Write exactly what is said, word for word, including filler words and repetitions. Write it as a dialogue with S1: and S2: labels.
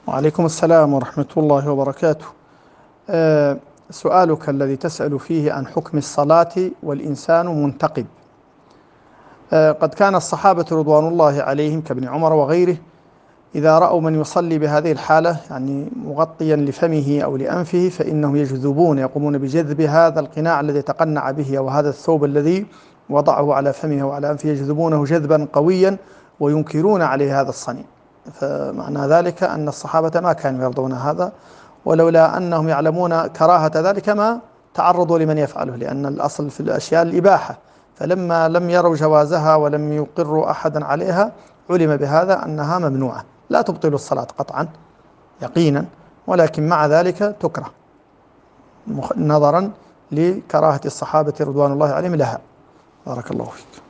S1: وعليكم السلام ورحمة الله وبركاته. أه سؤالك الذي تسأل فيه عن حكم الصلاة والإنسان منتقب. أه قد كان الصحابة رضوان الله عليهم كابن عمر وغيره إذا رأوا من يصلي بهذه الحالة، يعني مغطيا لفمه أو لأنفه، فإنهم يجذبون يقومون بجذب هذا القناع الذي تقنع به أو هذا الثوب الذي وضعه على فمه وعلى أنفه، يجذبونه جذبا قويا وينكرون عليه هذا الصنيع. فمعنى ذلك أن الصحابة ما كانوا يرضون هذا، ولولا أنهم يعلمون كراهة ذلك ما تعرضوا لمن يفعله، لأن الأصل في الأشياء الإباحة، فلما لم يروا جوازها ولم يقروا أحدا عليها علم بهذا أنها ممنوعة، لا تبطل الصلاة قطعا يقينا، ولكن مع ذلك تكره نظرا لكراهة الصحابة رضوان الله عليهم لها. بارك الله فيك.